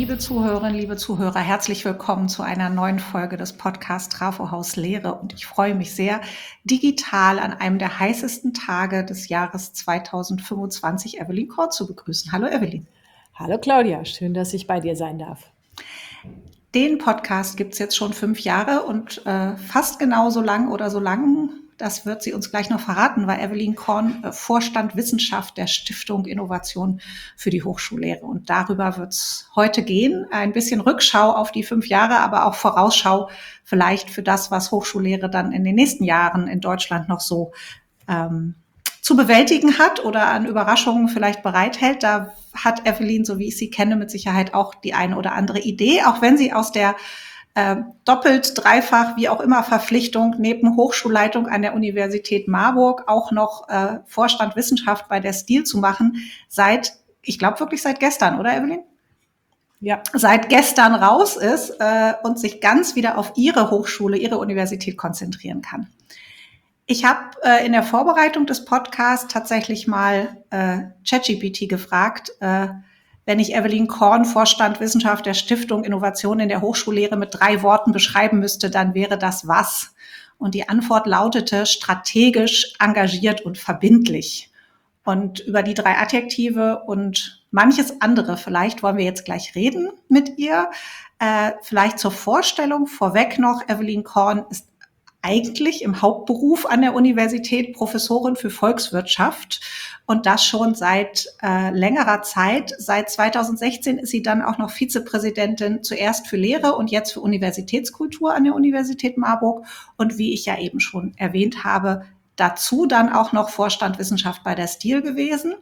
Liebe Zuhörerinnen, liebe Zuhörer, herzlich willkommen zu einer neuen Folge des Podcasts Trafo Haus Lehre. Und ich freue mich sehr, digital an einem der heißesten Tage des Jahres 2025 Evelyn Korn zu begrüßen. Hallo Evelyn. Hallo Claudia, schön, dass ich bei dir sein darf. Den Podcast gibt es jetzt schon 5 Jahre und fast genauso lang oder so lang, das wird sie uns gleich noch verraten, war Evelyn Korn Vorstand Wissenschaft der Stiftung Innovation für die Hochschullehre. Und darüber wird es heute gehen. Ein bisschen Rückschau auf die 5 Jahre, aber auch Vorausschau vielleicht für das, was Hochschullehre dann in den nächsten Jahren in Deutschland noch so zu bewältigen hat oder an Überraschungen vielleicht bereithält. Da hat Evelyn, so wie ich sie kenne, mit Sicherheit auch die eine oder andere Idee, auch wenn sie aus der doppelt, dreifach, wie auch immer Verpflichtung neben Hochschulleitung an der Universität Marburg auch noch Vorstand Wissenschaft bei der STIL zu machen, ich glaube wirklich seit gestern, oder Evelyn? Ja. Seit gestern raus ist und sich ganz wieder auf ihre Hochschule, ihre Universität konzentrieren kann. Ich habe in der Vorbereitung des Podcasts tatsächlich mal ChatGPT gefragt, wenn ich Evelyn Korn, Vorstand Wissenschaft der Stiftung Innovation in der Hochschullehre mit 3 Worten beschreiben müsste, dann wäre das was? Und die Antwort lautete strategisch, engagiert und verbindlich. Und über die 3 Adjektive und manches andere vielleicht wollen wir jetzt gleich reden mit ihr. Vielleicht zur Vorstellung vorweg noch, Evelyn Korn ist eigentlich im Hauptberuf an der Universität Professorin für Volkswirtschaft und das schon seit längerer Zeit. Seit 2016 ist sie dann auch noch Vizepräsidentin zuerst für Lehre und jetzt für Universitätskultur an der Universität Marburg und wie ich ja eben schon erwähnt habe, dazu dann auch noch Vorstand Wissenschaft bei der STIL gewesen.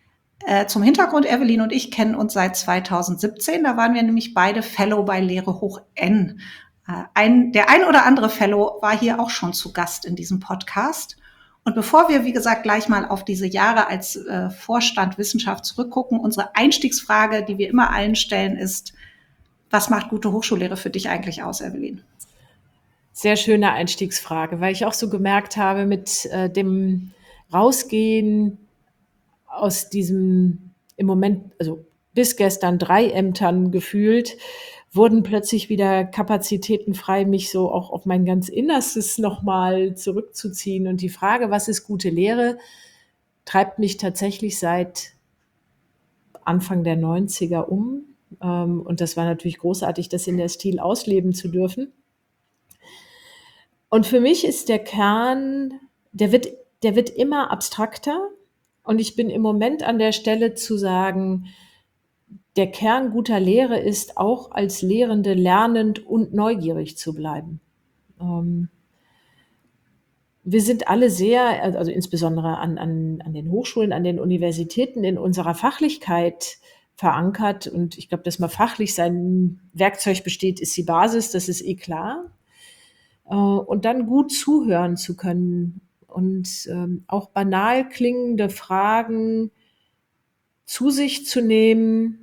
Zum Hintergrund, Evelyn und ich kennen uns seit 2017, da waren wir nämlich beide Fellow bei Lehre Hoch N. Der ein oder andere Fellow war hier auch schon zu Gast in diesem Podcast. Und bevor wir, wie gesagt, gleich mal auf diese Jahre als Vorstand Wissenschaft zurückgucken, unsere Einstiegsfrage, die wir immer allen stellen, ist, was macht gute Hochschullehre für dich eigentlich aus, Evelyn? Sehr schöne Einstiegsfrage, weil ich auch so gemerkt habe, mit dem Rausgehen aus diesem im Moment, also bis gestern 3 Ämtern gefühlt, wurden plötzlich wieder Kapazitäten frei, mich so auch auf mein ganz Innerstes nochmal zurückzuziehen. Und die Frage, was ist gute Lehre, treibt mich tatsächlich seit Anfang der 90er um. Und das war natürlich großartig, das in der STIL ausleben zu dürfen. Und für mich ist der Kern, der wird immer abstrakter. Und ich bin im Moment an der Stelle zu sagen, der Kern guter Lehre ist auch als Lehrende lernend und neugierig zu bleiben. Wir sind alle sehr, also insbesondere an den Hochschulen, an den Universitäten in unserer Fachlichkeit verankert. Und ich glaube, dass man fachlich sein Werkzeug besteht, ist die Basis, das ist eh klar. Und dann gut zuhören zu können und auch banal klingende Fragen zu sich zu nehmen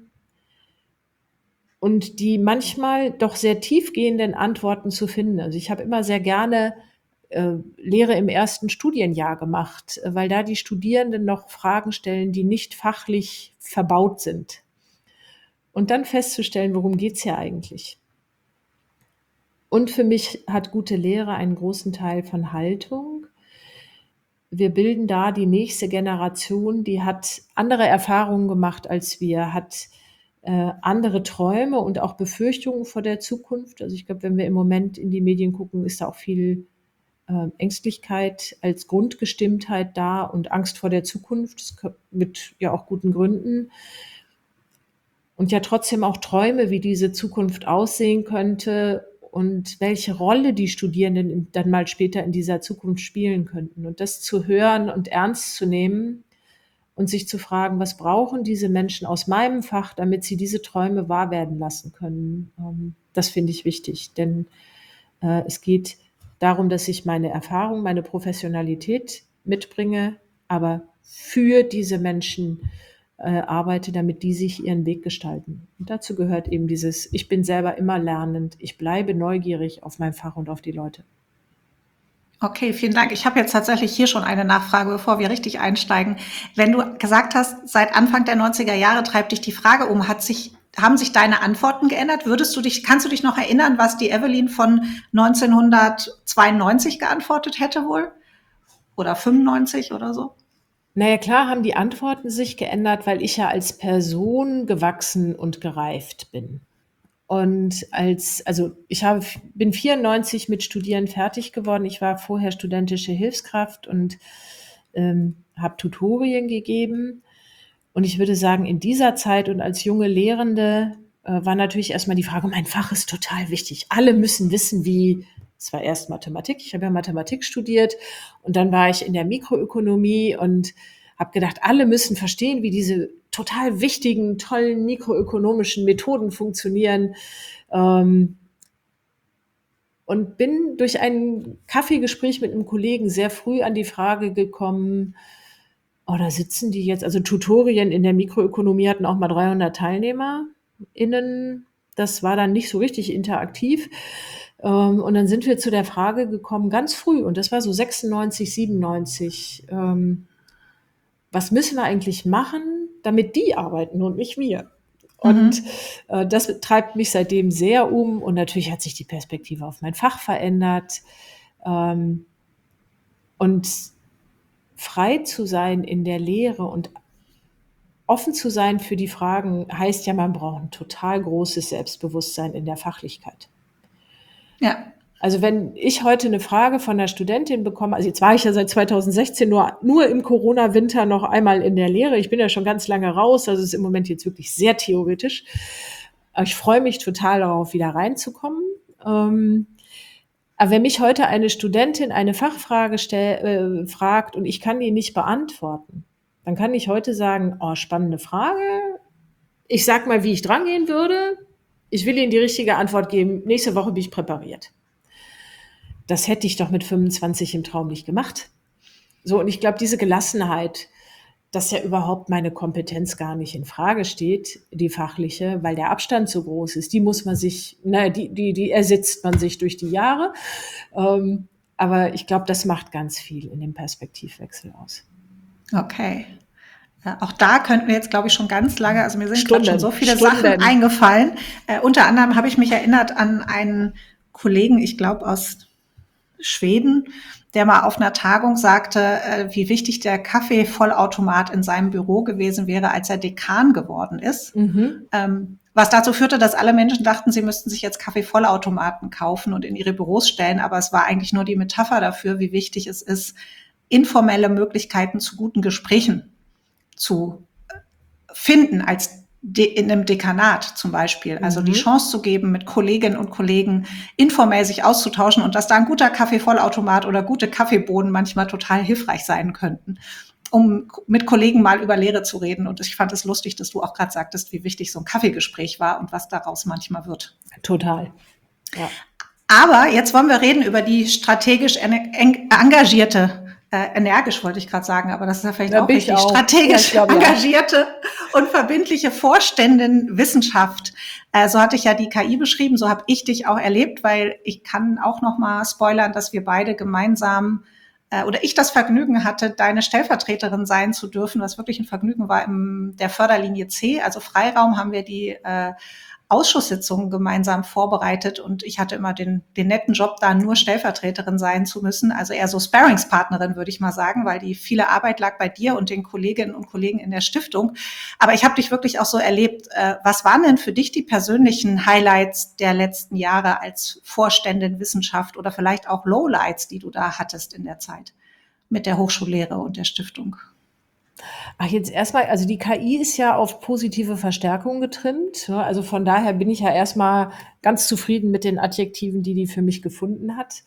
und die manchmal doch sehr tiefgehenden Antworten zu finden. Also ich habe immer sehr gerne Lehre im ersten Studienjahr gemacht, weil da die Studierenden noch Fragen stellen, die nicht fachlich verbaut sind. Und dann festzustellen, worum geht's hier eigentlich? Und für mich hat gute Lehre einen großen Teil von Haltung. Wir bilden da die nächste Generation, die hat andere Erfahrungen gemacht als wir, hat andere Träume und auch Befürchtungen vor der Zukunft. Also ich glaube, wenn wir im Moment in die Medien gucken, ist da auch viel Ängstlichkeit als Grundgestimmtheit da und Angst vor der Zukunft, mit ja auch guten Gründen. Und ja trotzdem auch Träume, wie diese Zukunft aussehen könnte und welche Rolle die Studierenden dann mal später in dieser Zukunft spielen könnten. Und das zu hören und ernst zu nehmen und sich zu fragen, was brauchen diese Menschen aus meinem Fach, damit sie diese Träume wahr werden lassen können. Das finde ich wichtig, denn es geht darum, dass ich meine Erfahrung, meine Professionalität mitbringe, aber für diese Menschen arbeite, damit die sich ihren Weg gestalten. Und dazu gehört eben dieses, ich bin selber immer lernend, ich bleibe neugierig auf mein Fach und auf die Leute. Okay, vielen Dank. Ich habe jetzt tatsächlich hier schon eine Nachfrage, bevor wir richtig einsteigen. Wenn du gesagt hast, seit Anfang der 90er Jahre treibt dich die Frage um, hat sich haben sich deine Antworten geändert? Kannst du dich noch erinnern, was die Evelyn von 1992 geantwortet hätte wohl? Oder 95 oder so? Naja, klar haben die Antworten sich geändert, weil ich ja als Person gewachsen und gereift bin. Und bin 94 mit Studieren fertig geworden. Ich war vorher studentische Hilfskraft und habe Tutorien gegeben. Und ich würde sagen, in dieser Zeit und als junge Lehrende war natürlich erstmal die Frage, mein Fach ist total wichtig. Alle müssen wissen, es war erst Mathematik, ich habe ja Mathematik studiert und dann war ich in der Mikroökonomie und habe gedacht, alle müssen verstehen, wie diese total wichtigen, tollen mikroökonomischen Methoden funktionieren. Und bin durch ein Kaffeegespräch mit einem Kollegen sehr früh an die Frage gekommen, da sitzen die jetzt, also Tutorien in der Mikroökonomie hatten auch mal 300 TeilnehmerInnen. Das war dann nicht so richtig interaktiv. Und dann sind wir zu der Frage gekommen, ganz früh, und das war so 96, 97, was müssen wir eigentlich machen, damit die arbeiten und nicht wir? Und das treibt mich seitdem sehr um. Und natürlich hat sich die Perspektive auf mein Fach verändert. Und frei zu sein in der Lehre und offen zu sein für die Fragen heißt ja, man braucht ein total großes Selbstbewusstsein in der Fachlichkeit. Ja. Also wenn ich heute eine Frage von einer Studentin bekomme, also jetzt war ich ja seit 2016 nur im Corona-Winter noch einmal in der Lehre. Ich bin ja schon ganz lange raus, also es ist im Moment jetzt wirklich sehr theoretisch. Ich freue mich total darauf, wieder reinzukommen. Aber wenn mich heute eine Studentin eine Fachfrage fragt und ich kann die nicht beantworten, dann kann ich heute sagen, spannende Frage. Ich sag mal, wie ich drangehen würde. Ich will Ihnen die richtige Antwort geben. Nächste Woche bin ich präpariert. Das hätte ich doch mit 25 im Traum nicht gemacht. So, und ich glaube, diese Gelassenheit, dass ja überhaupt meine Kompetenz gar nicht in Frage steht, die fachliche, weil der Abstand so groß ist, die muss man sich, die ersetzt man sich durch die Jahre. Aber ich glaube, das macht ganz viel in dem Perspektivwechsel aus. Okay. Ja, auch da könnten wir jetzt, glaube ich, schon ganz lange, also mir sind gerade schon so viele Sachen eingefallen. Unter anderem habe ich mich erinnert an einen Kollegen, ich glaube aus Schweden, der mal auf einer Tagung sagte, wie wichtig der Kaffeevollautomat in seinem Büro gewesen wäre, als er Dekan geworden ist. Was dazu führte, dass alle Menschen dachten, sie müssten sich jetzt Kaffeevollautomaten kaufen und in ihre Büros stellen. Aber es war eigentlich nur die Metapher dafür, wie wichtig es ist, informelle Möglichkeiten zu guten Gesprächen zu finden in einem Dekanat zum Beispiel. Also die Chance zu geben, mit Kolleginnen und Kollegen informell sich auszutauschen und dass da ein guter Kaffeevollautomat oder gute Kaffeebohnen manchmal total hilfreich sein könnten, um mit Kollegen mal über Lehre zu reden. Und ich fand es lustig, dass du auch gerade sagtest, wie wichtig so ein Kaffeegespräch war und was daraus manchmal wird. Total. Ja. Aber jetzt wollen wir reden über die strategisch engagierte, energisch wollte ich gerade sagen, aber das ist ja vielleicht auch richtig, strategisch engagierte und verbindliche Vorständin Wissenschaft. So hatte ich ja die KI beschrieben, so habe ich dich auch erlebt, weil ich kann auch noch mal spoilern, dass wir beide gemeinsam oder ich das Vergnügen hatte, deine Stellvertreterin sein zu dürfen, was wirklich ein Vergnügen war in der Förderlinie C, also Freiraum, haben wir die Ausschusssitzungen gemeinsam vorbereitet und ich hatte immer den netten Job, da nur Stellvertreterin sein zu müssen, also eher so Sparringspartnerin, würde ich mal sagen, weil die viele Arbeit lag bei dir und den Kolleginnen und Kollegen in der Stiftung. Aber ich habe dich wirklich auch so erlebt. Was waren denn für dich die persönlichen Highlights der letzten Jahre als Vorständin Wissenschaft oder vielleicht auch Lowlights, die du da hattest in der Zeit mit der Hochschullehre und der Stiftung? Jetzt erstmal, also die KI ist ja auf positive Verstärkung getrimmt. Also von daher bin ich ja erstmal ganz zufrieden mit den Adjektiven, die für mich gefunden hat.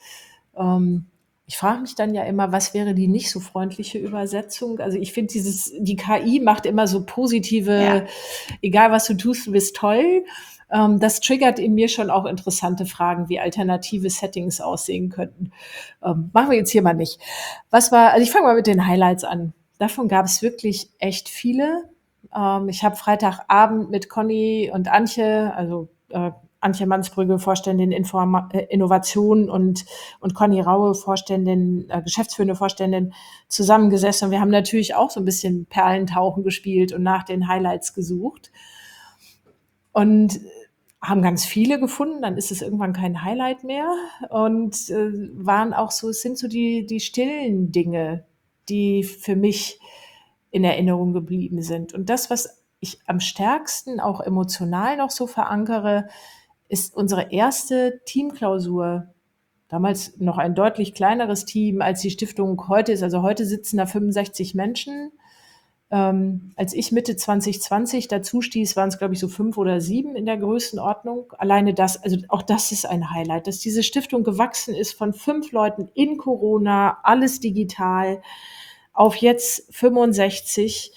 Ich frage mich dann ja immer, was wäre die nicht so freundliche Übersetzung? Also ich finde die KI macht immer so positive, egal was du tust, du bist toll. Das triggert in mir schon auch interessante Fragen, wie alternative Settings aussehen könnten. Machen wir jetzt hier mal nicht. Also ich fange mal mit den Highlights an. Davon gab es wirklich echt viele. Ich habe Freitagabend mit Conny und Antje, also Antje Mansbrügge, Vorständin Innovation und Conny Raue, geschäftsführende Vorständin, zusammengesessen. Und wir haben natürlich auch so ein bisschen Perlentauchen gespielt und nach den Highlights gesucht. und haben ganz viele gefunden, dann ist es irgendwann kein Highlight mehr und waren auch so, es sind so die stillen Dinge, die für mich in Erinnerung geblieben sind. Und das, was ich am stärksten auch emotional noch so verankere, ist unsere erste Teamklausur. Damals noch ein deutlich kleineres Team, als die Stiftung heute ist. Also heute sitzen da 65 Menschen. Als ich Mitte 2020 dazu stieß, waren es, glaube ich, so 5 oder 7 in der Größenordnung. Alleine das, also auch das ist ein Highlight, dass diese Stiftung gewachsen ist von 5 Leuten in Corona, alles digital, auf jetzt 65.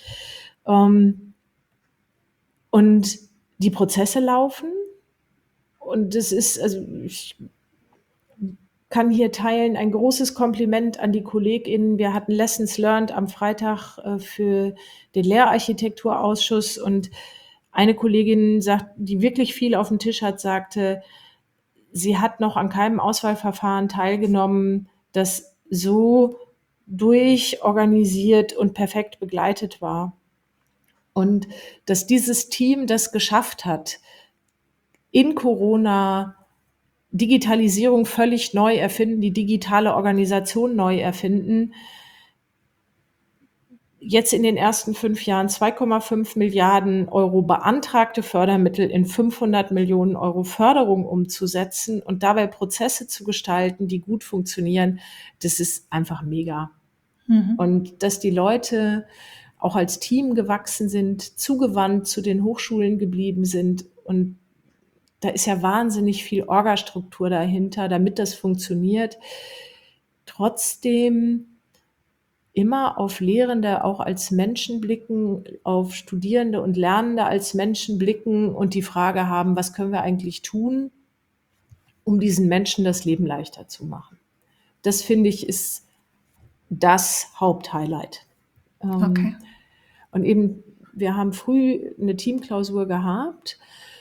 Und die Prozesse laufen. Und es ist, also ich kann hier teilen, ein großes Kompliment an die KollegInnen. Wir hatten Lessons Learned am Freitag für den Lehrarchitekturausschuss und eine Kollegin sagt, die wirklich viel auf dem Tisch hat, sagte, sie hat noch an keinem Auswahlverfahren teilgenommen, das so durchorganisiert und perfekt begleitet war. Und dass dieses Team das geschafft hat, in Corona Digitalisierung völlig neu erfinden, die digitale Organisation neu erfinden. Jetzt in den ersten 5 Jahren 2,5 Milliarden Euro beantragte Fördermittel in 500 Millionen Euro Förderung umzusetzen und dabei Prozesse zu gestalten, die gut funktionieren, das ist einfach mega. Und dass die Leute auch als Team gewachsen sind, zugewandt zu den Hochschulen geblieben sind und da ist ja wahnsinnig viel Orgastruktur dahinter, damit das funktioniert. Trotzdem immer auf Lehrende auch als Menschen blicken, auf Studierende und Lernende als Menschen blicken und die Frage haben, was können wir eigentlich tun, um diesen Menschen das Leben leichter zu machen. Das finde ich ist das Haupthighlight. Okay. Und eben, wir haben früh eine Teamklausur gehabt.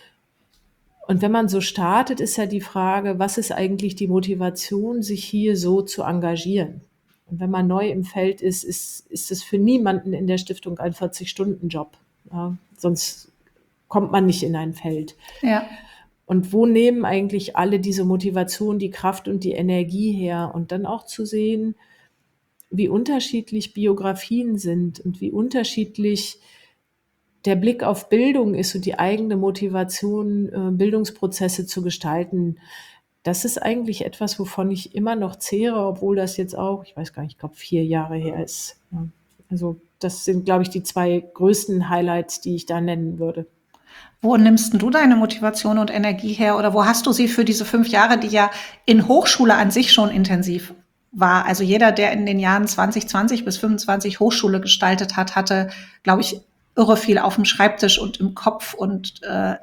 Und wenn man so startet, ist ja die Frage, was ist eigentlich die Motivation, sich hier so zu engagieren? Und wenn man neu im Feld ist es für niemanden in der Stiftung ein 40-Stunden-Job. Ja, sonst kommt man nicht in ein Feld. Ja. Und wo nehmen eigentlich alle diese Motivation, die Kraft und die Energie her? Und dann auch zu sehen, wie unterschiedlich Biografien sind und wie unterschiedlich der Blick auf Bildung ist und die eigene Motivation, Bildungsprozesse zu gestalten, das ist eigentlich etwas, wovon ich immer noch zehre, obwohl das jetzt auch, ich weiß gar nicht, ich glaube 4 Jahre her ist. Ja. Also das sind, glaube ich, die 2 größten Highlights, die ich da nennen würde. Wo nimmst denn du deine Motivation und Energie her oder wo hast du sie für diese 5 Jahre, die ja in Hochschule an sich schon intensiv war? Also jeder, der in den Jahren 2020 bis 25 Hochschule gestaltet hat, hatte, glaube ich, irre viel auf dem Schreibtisch und im Kopf und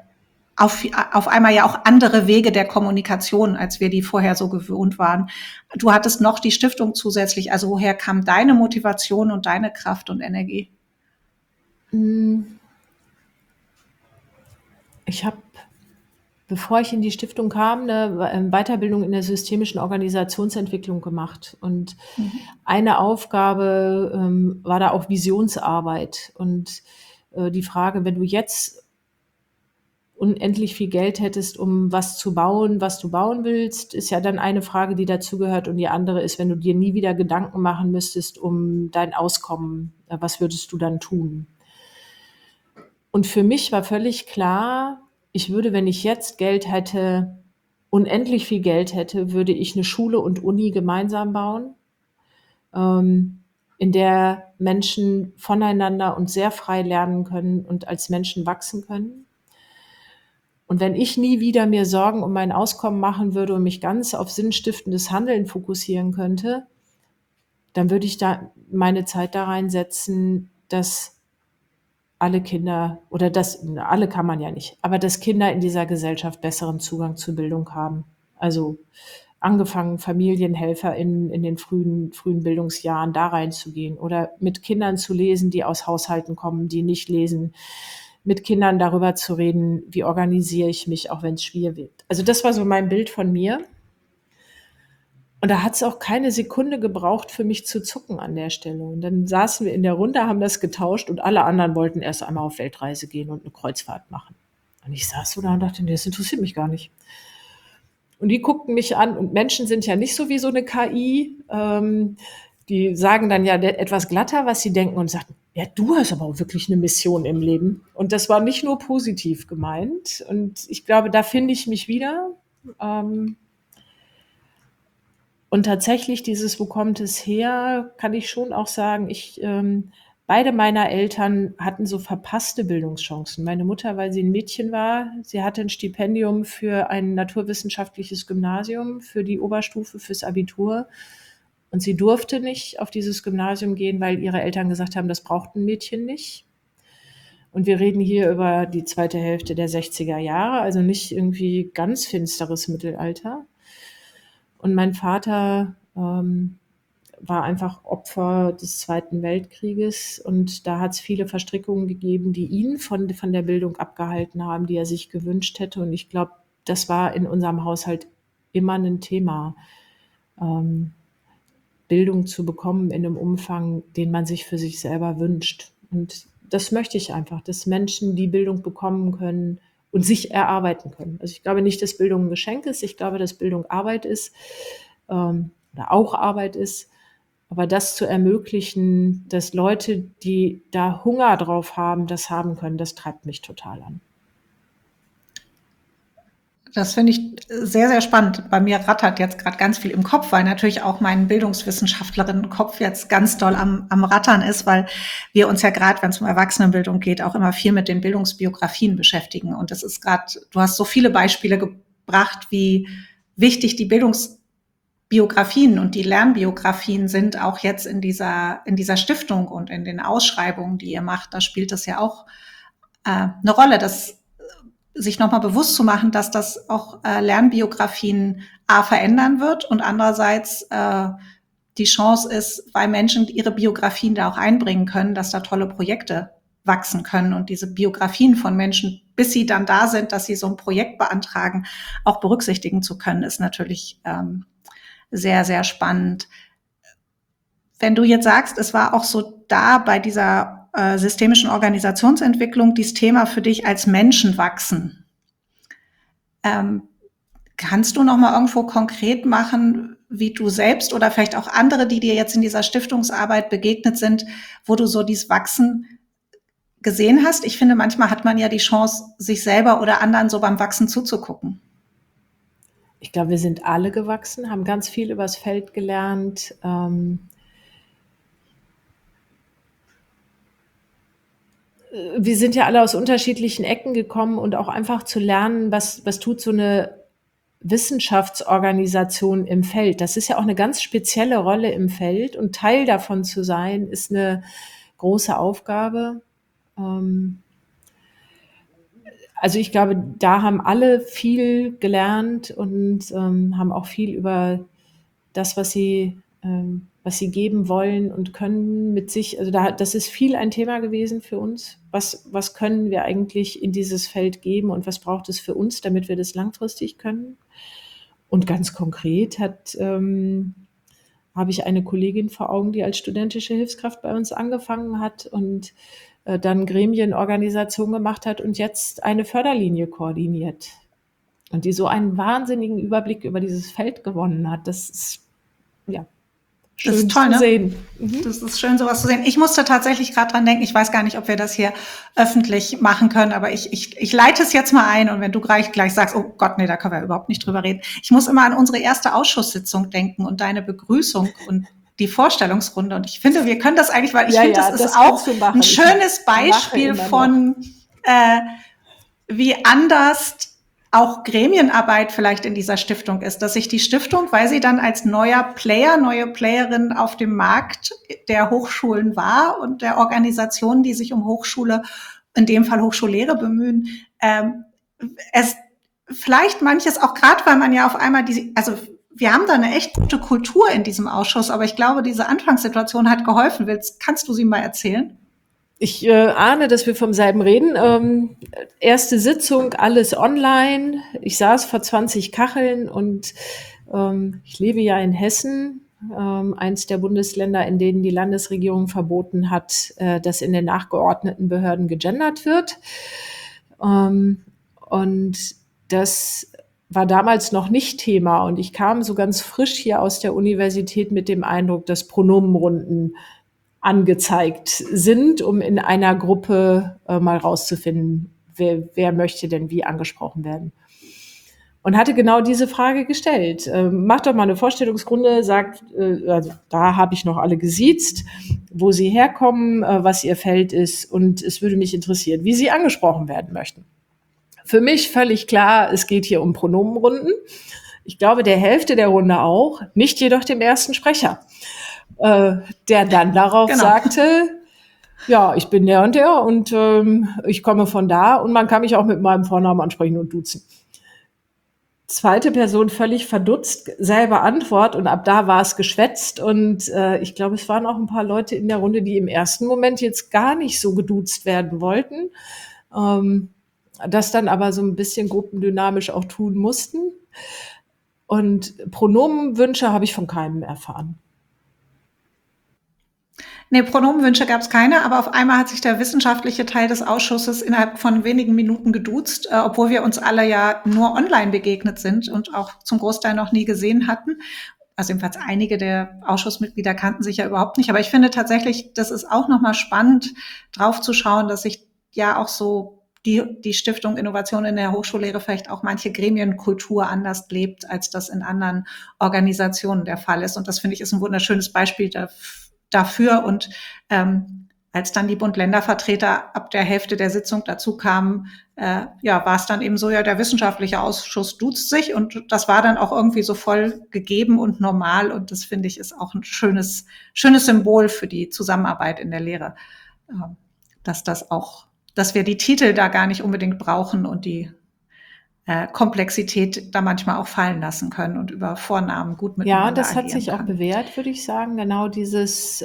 auf einmal ja auch andere Wege der Kommunikation, als wir die vorher so gewohnt waren. Du hattest noch die Stiftung zusätzlich. Also woher kam deine Motivation und deine Kraft und Energie? Ich habe, bevor ich in die Stiftung kam, eine Weiterbildung in der systemischen Organisationsentwicklung gemacht. Und eine Aufgabe war da auch Visionsarbeit. Und die Frage, wenn du jetzt unendlich viel Geld hättest, um was zu bauen, was du bauen willst, ist ja dann eine Frage, die dazugehört. Und die andere ist, wenn du dir nie wieder Gedanken machen müsstest um dein Auskommen, was würdest du dann tun? Und für mich war völlig klar, ich würde, wenn ich jetzt Geld hätte, unendlich viel Geld hätte, würde ich eine Schule und Uni gemeinsam bauen, in der Menschen voneinander und sehr frei lernen können und als Menschen wachsen können. Und wenn ich nie wieder mir Sorgen um mein Auskommen machen würde und mich ganz auf sinnstiftendes Handeln fokussieren könnte, dann würde ich da meine Zeit da reinsetzen, dass alle Kinder, oder das, alle kann man ja nicht, aber dass Kinder in dieser Gesellschaft besseren Zugang zur Bildung haben. Also angefangen Familienhelfer in den frühen Bildungsjahren da reinzugehen oder mit Kindern zu lesen, die aus Haushalten kommen, die nicht lesen, mit Kindern darüber zu reden, wie organisiere ich mich, auch wenn es schwierig wird. Also das war so mein Bild von mir. Und da hat es auch keine Sekunde gebraucht, für mich zu zucken an der Stelle. Und dann saßen wir in der Runde, haben das getauscht und alle anderen wollten erst einmal auf Weltreise gehen und eine Kreuzfahrt machen. Und ich saß so da und dachte, nee, das interessiert mich gar nicht. Und die guckten mich an und Menschen sind ja nicht so wie so eine KI. Die sagen dann ja etwas glatter, was sie denken und sagten, ja, du hast aber auch wirklich eine Mission im Leben. Und das war nicht nur positiv gemeint. Und ich glaube, da finde ich mich wieder. Und tatsächlich dieses, wo kommt es her, kann ich schon auch sagen, beide meiner Eltern hatten so verpasste Bildungschancen. Meine Mutter, weil sie ein Mädchen war, sie hatte ein Stipendium für ein naturwissenschaftliches Gymnasium, für die Oberstufe, fürs Abitur. Und sie durfte nicht auf dieses Gymnasium gehen, weil ihre Eltern gesagt haben, das braucht ein Mädchen nicht. Und wir reden hier über die zweite Hälfte der 60er Jahre, also nicht irgendwie ganz finsteres Mittelalter. Und mein Vater war einfach Opfer des Zweiten Weltkrieges und da hat es viele Verstrickungen gegeben, die ihn von der Bildung abgehalten haben, die er sich gewünscht hätte. Und ich glaube, das war in unserem Haushalt immer ein Thema, Bildung zu bekommen in einem Umfang, den man sich für sich selber wünscht. Und das möchte ich einfach, dass Menschen die Bildung bekommen können und sich erarbeiten können. Also ich glaube nicht, dass Bildung ein Geschenk ist. Ich glaube, dass Bildung Arbeit ist oder auch Arbeit ist. Aber das zu ermöglichen, dass Leute, die da Hunger drauf haben, das haben können, das treibt mich total an. Das finde ich sehr, sehr spannend. Bei mir rattert jetzt gerade ganz viel im Kopf, weil natürlich auch mein Bildungswissenschaftlerinnenkopf jetzt ganz doll am Rattern ist, weil wir uns ja gerade, wenn es um Erwachsenenbildung geht, auch immer viel mit den Bildungsbiografien beschäftigen. Und das ist gerade, du hast so viele Beispiele gebracht, wie wichtig die Bildungsbiografien und die Lernbiografien sind, auch jetzt in dieser Stiftung und in den Ausschreibungen, die ihr macht. Da spielt das ja auch eine Rolle, dass sich nochmal bewusst zu machen, dass das auch Lernbiografien verändern wird und andererseits die Chance ist, weil Menschen ihre Biografien da auch einbringen können, dass da tolle Projekte wachsen können und diese Biografien von Menschen, bis sie dann da sind, dass sie so ein Projekt beantragen, auch berücksichtigen zu können, ist natürlich sehr, sehr spannend. Wenn du jetzt sagst, es war auch so da bei dieser systemischen Organisationsentwicklung dieses Thema für dich als Menschen wachsen. Kannst du noch mal irgendwo konkret machen, wie du selbst oder vielleicht auch andere, die dir jetzt in dieser Stiftungsarbeit begegnet sind, wo du so dieses Wachsen gesehen hast? Ich finde, manchmal hat man ja die Chance, sich selber oder anderen so beim Wachsen zuzugucken. Ich glaube, wir sind alle gewachsen, haben ganz viel übers Feld gelernt. Wir sind ja alle aus unterschiedlichen Ecken gekommen und auch einfach zu lernen, was tut so eine Wissenschaftsorganisation im Feld. Das ist ja auch eine ganz spezielle Rolle im Feld und Teil davon zu sein, ist eine große Aufgabe. Also ich glaube, da haben alle viel gelernt und haben auch viel über das, was sie geben wollen und können mit sich, also das ist viel ein Thema gewesen für uns. Was können wir eigentlich in dieses Feld geben und was braucht es für uns, damit wir das langfristig können? Und ganz konkret habe ich eine Kollegin vor Augen, die als studentische Hilfskraft bei uns angefangen hat und dann Gremienorganisation gemacht hat und jetzt eine Förderlinie koordiniert. Und die so einen wahnsinnigen Überblick über dieses Feld gewonnen hat. Das ist, ja, schön das ist toll, zu sehen. Das ist schön, sowas zu sehen. Ich musste tatsächlich gerade dran denken, ich weiß gar nicht, ob wir das hier öffentlich machen können, aber ich leite es jetzt mal ein und wenn du gleich sagst, oh Gott, nee, da können wir überhaupt nicht drüber reden. Ich muss immer an unsere erste Ausschusssitzung denken und deine Begrüßung und die Vorstellungsrunde. Und ich finde, wir können das eigentlich, weil ich finde, das ist auch ein schönes Beispiel von, wie anders auch Gremienarbeit vielleicht in dieser Stiftung ist, dass sich die Stiftung, weil sie dann als neue Playerin auf dem Markt der Hochschulen war und der Organisationen, die sich um Hochschule, in dem Fall Hochschullehre bemühen, es vielleicht manches, auch gerade weil man ja auf einmal also wir haben da eine echt gute Kultur in diesem Ausschuss, aber ich glaube, diese Anfangssituation hat geholfen. Kannst du sie mal erzählen? Ich ahne, dass wir vom selben reden. Erste Sitzung, alles online. Ich saß vor 20 Kacheln und ich lebe ja in Hessen, eins der Bundesländer, in denen die Landesregierung verboten hat, dass in den nachgeordneten Behörden gegendert wird. Und das war damals noch nicht Thema. Und ich kam so ganz frisch hier aus der Universität mit dem Eindruck, dass Pronomenrunden angezeigt sind, um in einer Gruppe mal rauszufinden, wer möchte denn wie angesprochen werden. Und hatte genau diese Frage gestellt. Macht doch mal eine Vorstellungsrunde, sagt, also da habe ich noch alle gesiezt, wo sie herkommen, was ihr Feld ist, und es würde mich interessieren, wie sie angesprochen werden möchten. Für mich völlig klar, es geht hier um Pronomenrunden. Ich glaube, der Hälfte der Runde auch, nicht jedoch dem ersten Sprecher, der dann darauf sagte, ja, ich bin der und ich komme von da und man kann mich auch mit meinem Vornamen ansprechen und duzen. Zweite Person völlig verdutzt, selber Antwort, und ab da war es geschwätzt, und ich glaube, es waren auch ein paar Leute in der Runde, die im ersten Moment jetzt gar nicht so geduzt werden wollten, das dann aber so ein bisschen gruppendynamisch auch tun mussten. Und Pronomenwünsche habe ich von keinem erfahren. Nee, Pronomenwünsche gab es keine, aber auf einmal hat sich der wissenschaftliche Teil des Ausschusses innerhalb von wenigen Minuten geduzt, obwohl wir uns alle ja nur online begegnet sind und auch zum Großteil noch nie gesehen hatten. Also jedenfalls einige der Ausschussmitglieder kannten sich ja überhaupt nicht. Aber ich finde tatsächlich, das ist auch nochmal spannend, drauf zu schauen, dass sich ja auch so die Stiftung Innovation in der Hochschullehre vielleicht auch manche Gremienkultur anders lebt, als das in anderen Organisationen der Fall ist. Und das finde ich ist ein wunderschönes Beispiel dafür. Und als dann die Bund-Länder-Vertreter ab der Hälfte der Sitzung dazu kamen, war es dann eben so, ja, der wissenschaftliche Ausschuss duzt sich, und das war dann auch irgendwie so voll gegeben und normal, und das finde ich ist auch ein schönes Symbol für die Zusammenarbeit in der Lehre, dass wir die Titel da gar nicht unbedingt brauchen und die Komplexität da manchmal auch fallen lassen können und über Vornamen gut miteinander Ja, das hat sich kann. auch bewährt, würde ich sagen. Genau dieses,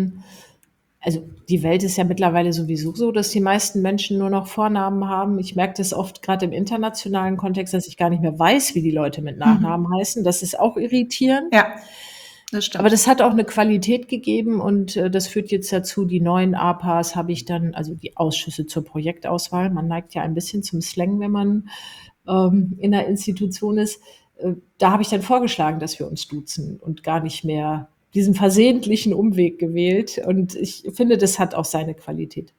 also die Welt ist ja mittlerweile sowieso so, dass die meisten Menschen nur noch Vornamen haben. Ich merke das oft gerade im internationalen Kontext, dass ich gar nicht mehr weiß, wie die Leute mit Nachnamen heißen. Das ist auch irritierend. Ja, das stimmt. Aber das hat auch eine Qualität gegeben, und das führt jetzt dazu, die neuen APAs habe ich dann, also die Ausschüsse zur Projektauswahl. Man neigt ja ein bisschen zum Slang, wenn man in einer Institution ist. Da habe ich dann vorgeschlagen, dass wir uns duzen und gar nicht mehr diesen versehentlichen Umweg gewählt. Und ich finde, das hat auch seine Qualität.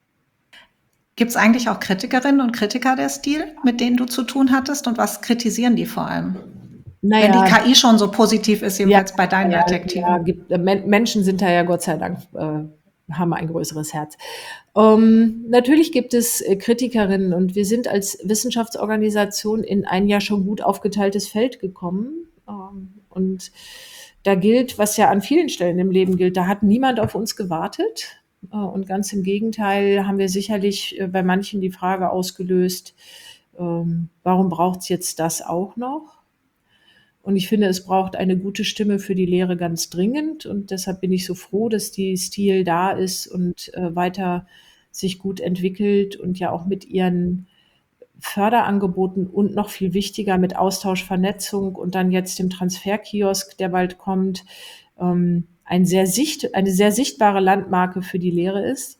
Gibt es eigentlich auch Kritikerinnen und Kritiker der Stil, mit denen du zu tun hattest? Und was kritisieren die vor allem? Wenn die KI schon so positiv ist, jedenfalls bei deinen Adjektiven. Menschen sind da ja Gott sei Dank, haben ein größeres Herz. Natürlich gibt es Kritikerinnen, und wir sind als Wissenschaftsorganisation in ein ja schon gut aufgeteiltes Feld gekommen. Und da gilt, was ja an vielen Stellen im Leben gilt, da hat niemand auf uns gewartet. Und ganz im Gegenteil haben wir sicherlich bei manchen die Frage ausgelöst, warum braucht es jetzt das auch noch? Und ich finde, es braucht eine gute Stimme für die Lehre ganz dringend. Und deshalb bin ich so froh, dass die Stil da ist und weiter sich gut entwickelt und ja auch mit ihren Förderangeboten und noch viel wichtiger mit Austausch, Vernetzung und dann jetzt dem Transferkiosk, der bald kommt, eine sehr sichtbare Landmarke für die Lehre ist.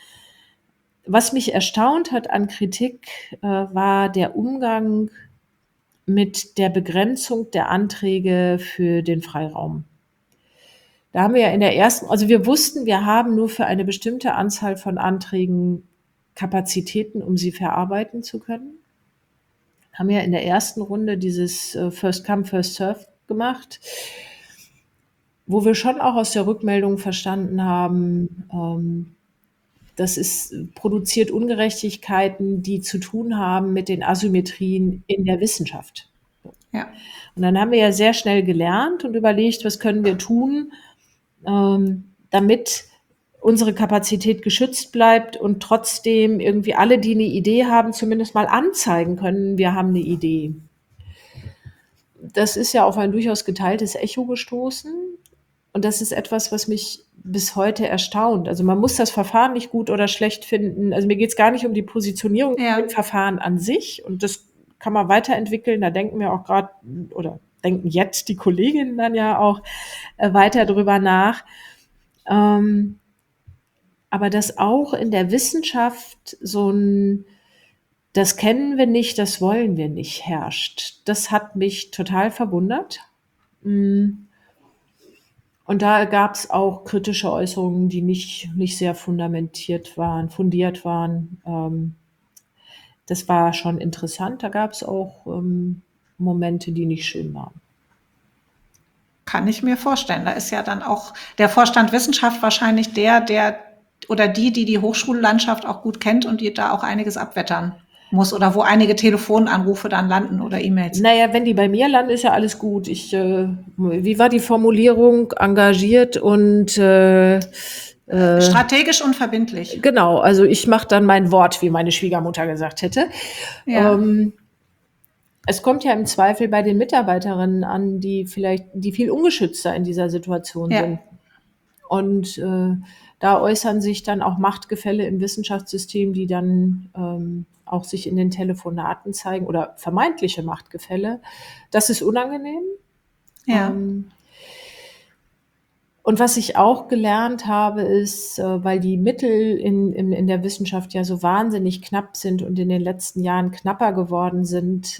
Was mich erstaunt hat an Kritik, war der Umgang mit der Begrenzung der Anträge für den Freiraum. Da haben wir ja in der ersten, also wir wussten, wir haben nur für eine bestimmte Anzahl von Anträgen Kapazitäten, um sie verarbeiten zu können. Haben ja in der ersten Runde dieses First Come, First Serve gemacht, wo wir schon auch aus der Rückmeldung verstanden haben, das produziert Ungerechtigkeiten, die zu tun haben mit den Asymmetrien in der Wissenschaft. Ja. Und dann haben wir ja sehr schnell gelernt und überlegt, was können wir tun, damit unsere Kapazität geschützt bleibt und trotzdem irgendwie alle, die eine Idee haben, zumindest mal anzeigen können, wir haben eine Idee. Das ist ja auf ein durchaus geteiltes Echo gestoßen. Und das ist etwas, was mich bis heute erstaunt. Also man muss das Verfahren nicht gut oder schlecht finden. Also mir geht es gar nicht um die Positionierung im Verfahren an sich. Und das kann man weiterentwickeln. Da denken wir auch gerade, oder denken jetzt die Kolleginnen dann ja auch weiter drüber nach. Aber dass auch in der Wissenschaft so ein Das kennen wir nicht, das wollen wir nicht, herrscht. Das hat mich total verwundert. Und da gab es auch kritische Äußerungen, die nicht sehr fundiert waren. Das war schon interessant. Da gab es auch Momente, die nicht schön waren. Kann ich mir vorstellen. Da ist ja dann auch der Vorstand Wissenschaft wahrscheinlich der oder die Hochschullandschaft auch gut kennt und die da auch einiges abwettern muss oder wo einige Telefonanrufe dann landen oder E-Mails. Naja, wenn die bei mir landen, ist ja alles gut. Wie war die Formulierung? Engagiert und strategisch und verbindlich. Genau, also ich mache dann mein Wort, wie meine Schwiegermutter gesagt hätte. Ja. Es kommt ja im Zweifel bei den Mitarbeiterinnen an, die viel ungeschützter in dieser Situation sind. Und da äußern sich dann auch Machtgefälle im Wissenschaftssystem, die dann auch sich in den Telefonaten zeigen oder vermeintliche Machtgefälle. Das ist unangenehm. Ja. Und was ich auch gelernt habe, ist, weil die Mittel in der Wissenschaft ja so wahnsinnig knapp sind und in den letzten Jahren knapper geworden sind,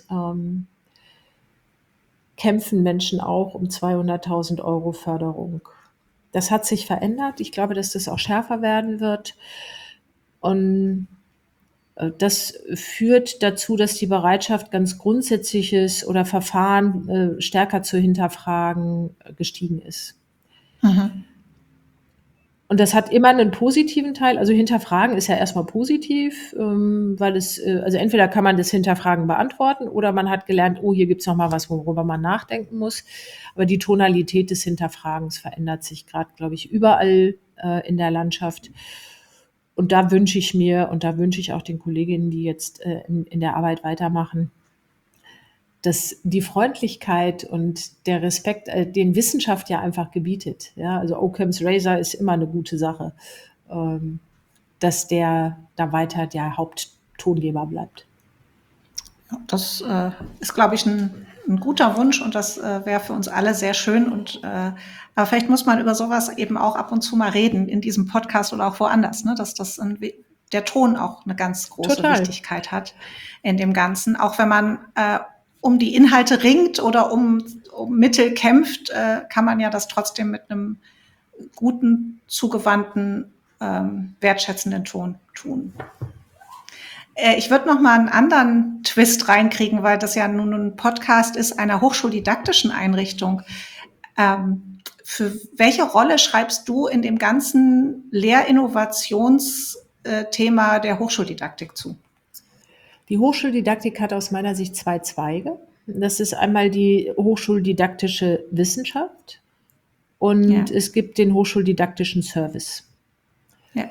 kämpfen Menschen auch um 200.000 € Förderung. Das hat sich verändert. Ich glaube, dass das auch schärfer werden wird. Und das führt dazu, dass die Bereitschaft, ganz Grundsätzliches oder Verfahren stärker zu hinterfragen, gestiegen ist. Mhm. Und das hat immer einen positiven Teil. Also hinterfragen ist ja erstmal positiv, weil also entweder kann man das Hinterfragen beantworten oder man hat gelernt, oh, hier gibt's noch mal was, worüber man nachdenken muss. Aber die Tonalität des Hinterfragens verändert sich gerade, glaube ich, überall in der Landschaft. Und da wünsche ich mir und da wünsche ich auch den Kolleginnen, die jetzt in der Arbeit weitermachen, dass die Freundlichkeit und der Respekt, den Wissenschaft ja einfach gebietet, ja, also Occam's Razor ist immer eine gute Sache, dass der da weiter der Haupttongeber bleibt. Das ist, glaube ich, ein guter Wunsch und das wäre für uns alle sehr schön. Aber vielleicht muss man über sowas eben auch ab und zu mal reden in diesem Podcast oder auch woanders, ne? Dass der Ton auch eine ganz große Wichtigkeit hat in dem Ganzen. Auch wenn man um die Inhalte ringt oder um Mittel kämpft, kann man ja das trotzdem mit einem guten, zugewandten, wertschätzenden Ton tun. Ich würde noch mal einen anderen Twist reinkriegen, weil das ja nun ein Podcast ist einer hochschuldidaktischen Einrichtung. Für welche Rolle schreibst du in dem ganzen Lehrinnovationsthema der Hochschuldidaktik zu? Die Hochschuldidaktik hat aus meiner Sicht 2 Zweige. Das ist einmal die hochschuldidaktische Wissenschaft und es gibt den hochschuldidaktischen Service. Ja.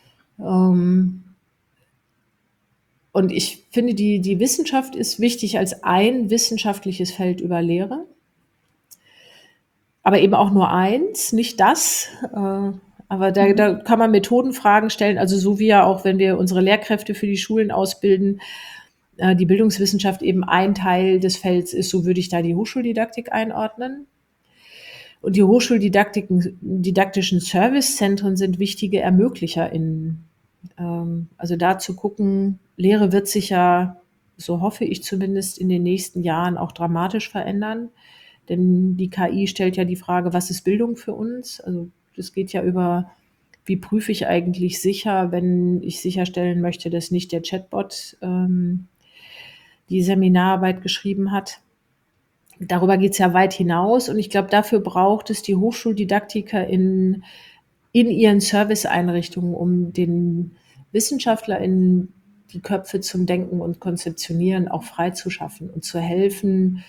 Und ich finde, die Wissenschaft ist wichtig als ein wissenschaftliches Feld über Lehre. Aber eben auch nur eins, nicht das. Aber da kann man Methodenfragen stellen. Also so wie ja auch, wenn wir unsere Lehrkräfte für die Schulen ausbilden, die Bildungswissenschaft eben ein Teil des Felds ist, so würde ich da die Hochschuldidaktik einordnen. Und die hochschuldidaktischen Servicezentren sind wichtige ErmöglicherInnen. Also da zu gucken, Lehre wird sich ja, so hoffe ich zumindest, in den nächsten Jahren auch dramatisch verändern. Denn die KI stellt ja die Frage, was ist Bildung für uns? Also das geht ja über, wie prüfe ich eigentlich sicher, wenn ich sicherstellen möchte, dass nicht der Chatbot die Seminararbeit geschrieben hat. Darüber geht es ja weit hinaus und ich glaube, dafür braucht es die Hochschuldidaktiker in ihren Serviceeinrichtungen, um den WissenschaftlerInnen die Köpfe zum Denken und Konzeptionieren auch freizuschaffen und zu helfen,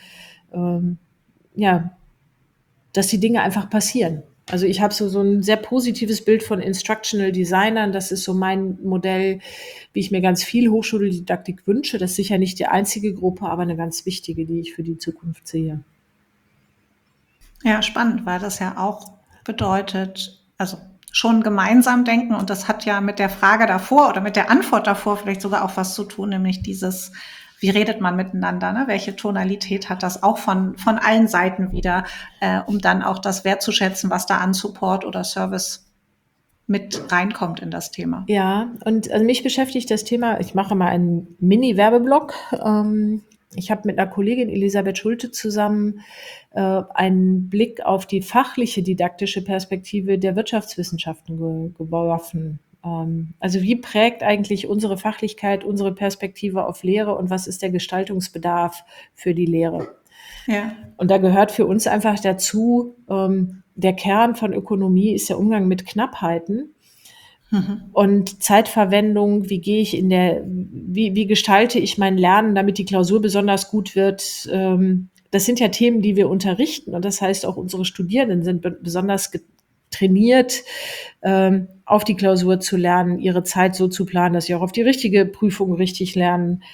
dass die Dinge einfach passieren. Also ich habe so ein sehr positives Bild von Instructional Designern. Das ist so mein Modell, wie ich mir ganz viel Hochschuldidaktik wünsche. Das ist sicher nicht die einzige Gruppe, aber eine ganz wichtige, die ich für die Zukunft sehe. Ja, spannend, weil das ja auch bedeutet, also schon gemeinsam denken und das hat ja mit der Frage davor oder mit der Antwort davor vielleicht sogar auch was zu tun, nämlich dieses, wie redet man miteinander, ne? Welche Tonalität hat das auch von allen Seiten wieder, um dann auch das wertzuschätzen, was da an Support oder Service mit reinkommt in das Thema. Ja, und also mich beschäftigt das Thema, ich mache mal einen Mini-Werbeblock. Ich habe mit einer Kollegin Elisabeth Schulte zusammen einen Blick auf die fachliche didaktische Perspektive der Wirtschaftswissenschaften geworfen. Also wie prägt eigentlich unsere Fachlichkeit unsere Perspektive auf Lehre und was ist der Gestaltungsbedarf für die Lehre? Ja. Und da gehört für uns einfach dazu, der Kern von Ökonomie ist der Umgang mit Knappheiten. Und Zeitverwendung, wie gestalte ich mein Lernen, damit die Klausur besonders gut wird? Das sind ja Themen, die wir unterrichten. Und das heißt, auch unsere Studierenden sind besonders trainiert, auf die Klausur zu lernen, ihre Zeit so zu planen, dass sie auch auf die richtige Prüfung richtig lernen.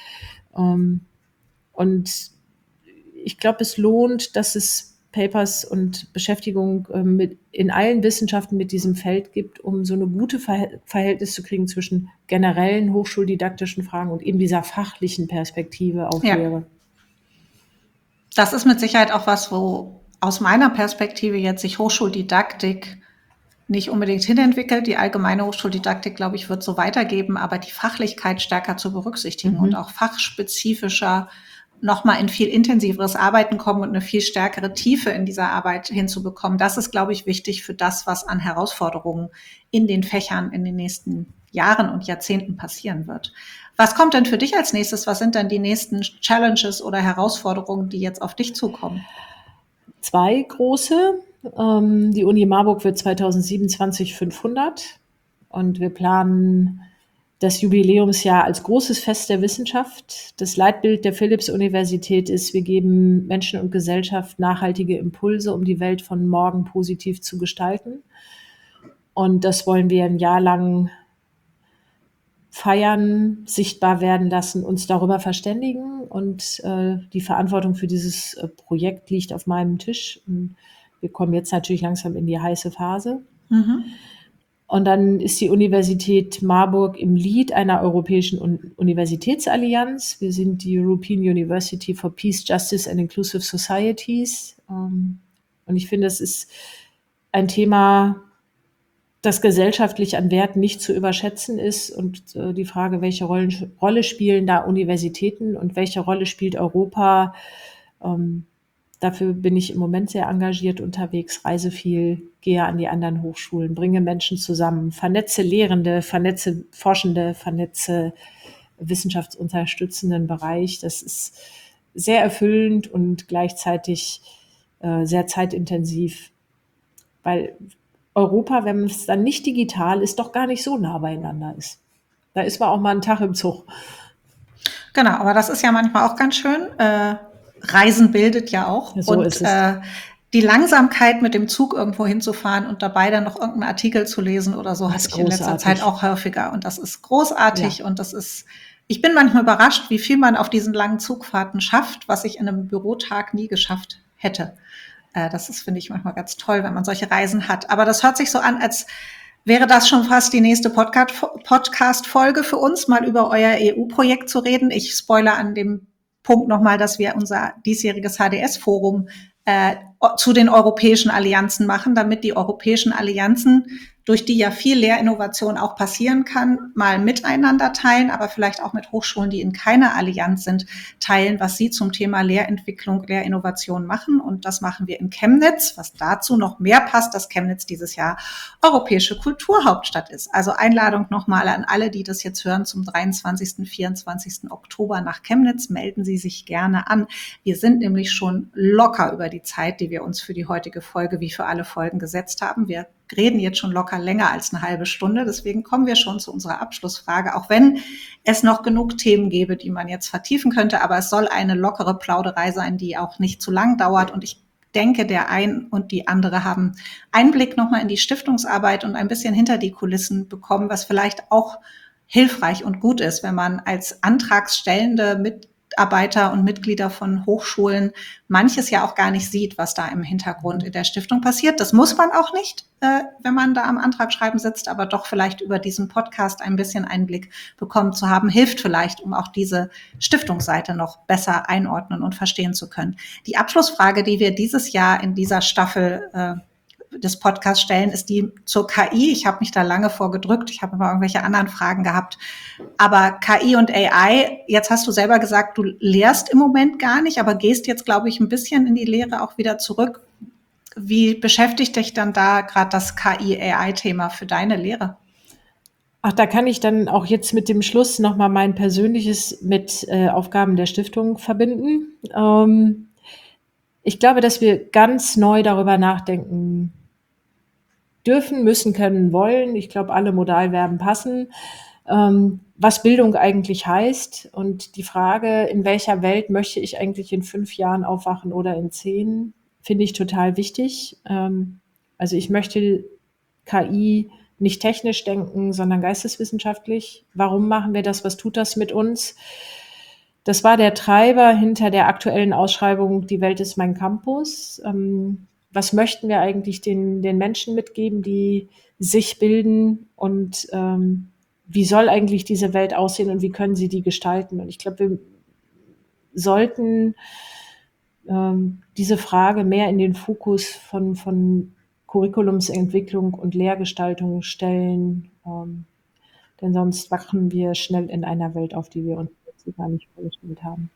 Und ich glaube, es lohnt, dass es Papers und Beschäftigung in allen Wissenschaften mit diesem Feld gibt, um so eine gute Verhältnis zu kriegen zwischen generellen hochschuldidaktischen Fragen und eben dieser fachlichen Perspektive auf Lehre. Das ist mit Sicherheit auch was, wo aus meiner Perspektive jetzt sich Hochschuldidaktik nicht unbedingt hinentwickelt. Die allgemeine Hochschuldidaktik, glaube ich, wird so weitergeben, aber die Fachlichkeit stärker zu berücksichtigen und auch fachspezifischer nochmal in viel intensiveres Arbeiten kommen und eine viel stärkere Tiefe in dieser Arbeit hinzubekommen. Das ist, glaube ich, wichtig für das, was an Herausforderungen in den Fächern in den nächsten Jahren und Jahrzehnten passieren wird. Was kommt denn für dich als nächstes? Was sind denn die nächsten Challenges oder Herausforderungen, die jetzt auf dich zukommen? 2 große. Die Uni Marburg wird 2027 500 und wir planen das Jubiläumsjahr als großes Fest der Wissenschaft. Das Leitbild der Philipps-Universität ist, wir geben Menschen und Gesellschaft nachhaltige Impulse, um die Welt von morgen positiv zu gestalten. Und das wollen wir ein Jahr lang feiern, sichtbar werden lassen, uns darüber verständigen. Und die Verantwortung für dieses Projekt liegt auf meinem Tisch. Und wir kommen jetzt natürlich langsam in die heiße Phase. Und dann ist die Universität Marburg im Lead einer europäischen Universitätsallianz. Wir sind die European University for Peace, Justice and Inclusive Societies. Und ich finde, das ist ein Thema, das gesellschaftlich an Wert nicht zu überschätzen ist. Und die Frage, welche Rolle spielen da Universitäten und welche Rolle spielt Europa? Dafür bin ich im Moment sehr engagiert unterwegs, reise viel, gehe an die anderen Hochschulen, bringe Menschen zusammen, vernetze Lehrende, vernetze Forschende, vernetze wissenschaftsunterstützenden Bereich. Das ist sehr erfüllend und gleichzeitig sehr zeitintensiv, weil Europa, wenn es dann nicht digital ist, doch gar nicht so nah beieinander ist. Da ist man auch mal einen Tag im Zug. Genau, aber das ist ja manchmal auch ganz schön. Reisen bildet ja auch. So und ist es. Die Langsamkeit, mit dem Zug irgendwo hinzufahren und dabei dann noch irgendeinen Artikel zu lesen oder so, hatte ich in letzter Zeit auch häufiger. Und das ist großartig. Und ich bin manchmal überrascht, wie viel man auf diesen langen Zugfahrten schafft, was ich in einem Bürotag nie geschafft hätte. Das ist, finde ich, manchmal ganz toll, wenn man solche Reisen hat. Aber das hört sich so an, als wäre das schon fast die nächste Podcast-Folge für uns, mal über euer EU-Projekt zu reden. Ich spoilere an dem Punkt nochmal, dass wir unser diesjähriges HDS-Forum zu den europäischen Allianzen machen, damit die europäischen Allianzen, durch die ja viel Lehrinnovation auch passieren kann, mal miteinander teilen, aber vielleicht auch mit Hochschulen, die in keiner Allianz sind, teilen, was sie zum Thema Lehrentwicklung, Lehrinnovation machen. Und das machen wir in Chemnitz, was dazu noch mehr passt, dass Chemnitz dieses Jahr europäische Kulturhauptstadt ist. Also Einladung nochmal an alle, die das jetzt hören, zum 23., 24. Oktober nach Chemnitz. Melden Sie sich gerne an. Wir sind nämlich schon locker über die Zeit, die wir uns für die heutige Folge wie für alle Folgen gesetzt haben. Wir reden jetzt schon locker länger als eine halbe Stunde. Deswegen kommen wir schon zu unserer Abschlussfrage, auch wenn es noch genug Themen gäbe, die man jetzt vertiefen könnte. Aber es soll eine lockere Plauderei sein, die auch nicht zu lang dauert. Und ich denke, der ein und die andere haben Einblick nochmal in die Stiftungsarbeit und ein bisschen hinter die Kulissen bekommen, was vielleicht auch hilfreich und gut ist, wenn man als Antragstellende Mitarbeiter und Mitglieder von Hochschulen manches ja auch gar nicht sieht, was da im Hintergrund in der Stiftung passiert. Das muss man auch nicht, wenn man da am Antragschreiben sitzt, aber doch vielleicht über diesen Podcast ein bisschen Einblick bekommen zu haben, hilft vielleicht, um auch diese Stiftungsseite noch besser einordnen und verstehen zu können. Die Abschlussfrage, die wir dieses Jahr in dieser Staffel des Podcasts stellen, ist die zur KI. Ich habe mich da lange vorgedrückt. Ich habe immer irgendwelche anderen Fragen gehabt. Aber KI und AI, jetzt hast du selber gesagt, du lehrst im Moment gar nicht, aber gehst jetzt, glaube ich, ein bisschen in die Lehre auch wieder zurück. Wie beschäftigt dich dann da gerade das KI-AI-Thema für deine Lehre? Ach, da kann ich dann auch jetzt mit dem Schluss nochmal mein Persönliches mit Aufgaben der Stiftung verbinden. Ich glaube, dass wir ganz neu darüber nachdenken dürfen, müssen, können, wollen. Ich glaube, alle Modalverben passen. Was Bildung eigentlich heißt und die Frage, in welcher Welt möchte ich eigentlich in 5 Jahren aufwachen oder in 10, finde ich total wichtig. Also ich möchte KI nicht technisch denken, sondern geisteswissenschaftlich. Warum machen wir das? Was tut das mit uns? Das war der Treiber hinter der aktuellen Ausschreibung Die Welt ist mein Campus. Was möchten wir eigentlich den Menschen mitgeben, die sich bilden und wie soll eigentlich diese Welt aussehen und wie können sie die gestalten? Und ich glaube, wir sollten diese Frage mehr in den Fokus von Curriculumsentwicklung und Lehrgestaltung stellen, denn sonst wachen wir schnell in einer Welt auf, die wir uns gar nicht vorgestellt haben.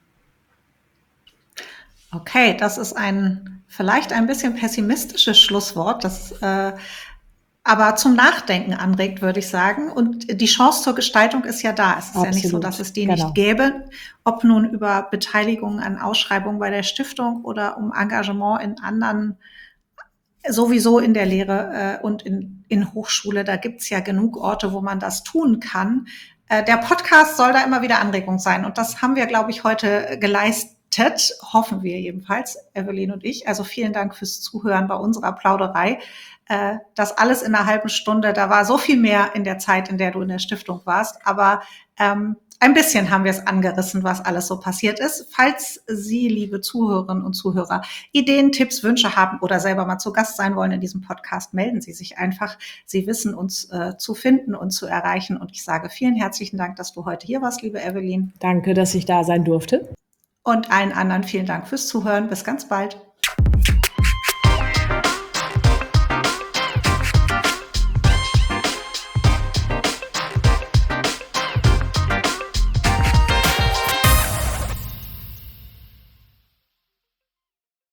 Okay, das ist vielleicht ein bisschen pessimistisches Schlusswort, das aber zum Nachdenken anregt, würde ich sagen. Und die Chance zur Gestaltung ist ja da. Es ist ja nicht so, dass es die nicht gäbe, ob nun über Beteiligung an Ausschreibungen bei der Stiftung oder um Engagement in anderen, sowieso in der Lehre und in Hochschule. Da gibt's ja genug Orte, wo man das tun kann. Der Podcast soll da immer wieder Anregung sein. Und das haben wir, glaube ich, heute geleistet. Hoffen wir jedenfalls, Evelyn und ich. Also vielen Dank fürs Zuhören bei unserer Plauderei. Das alles in einer halben Stunde, da war so viel mehr in der Zeit, in der du in der Stiftung warst. Aber ein bisschen haben wir es angerissen, was alles so passiert ist. Falls Sie, liebe Zuhörerinnen und Zuhörer, Ideen, Tipps, Wünsche haben oder selber mal zu Gast sein wollen in diesem Podcast, melden Sie sich einfach. Sie wissen, uns zu finden und zu erreichen. Und ich sage vielen herzlichen Dank, dass du heute hier warst, liebe Evelyn. Danke, dass ich da sein durfte. Und allen anderen vielen Dank fürs Zuhören. Bis ganz bald.